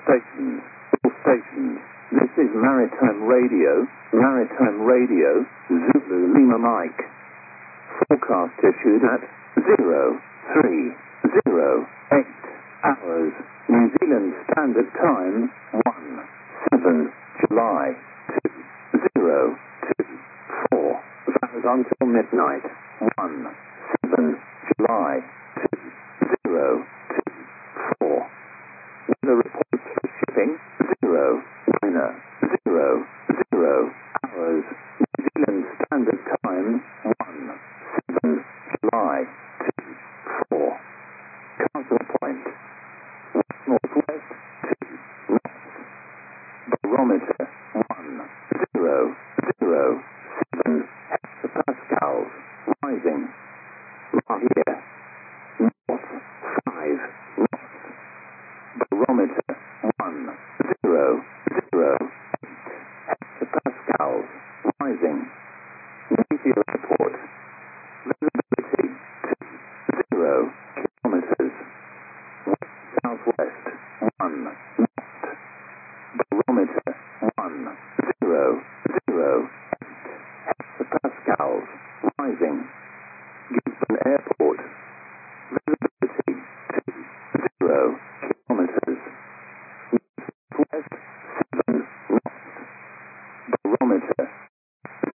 stations, all stations. This is Maritime Radio, Zulu Lima Mike. Forecast issued at 03:08 hours, New Zealand Standard Time, 17 July 2024. Valid until midnight, 17 July 2024. Weather reports for shipping, 09:00 hours, New Zealand Standard Time, 17 July 2024. Castle Point, northwest to north. Barometer 1007 hectopascals, rising. Mahia, north 5 knots. Barometer 1008 hectopascals, rising. Napier Airport, visibility 20 kilometers. West-southwest 1 knot. Barometer 10.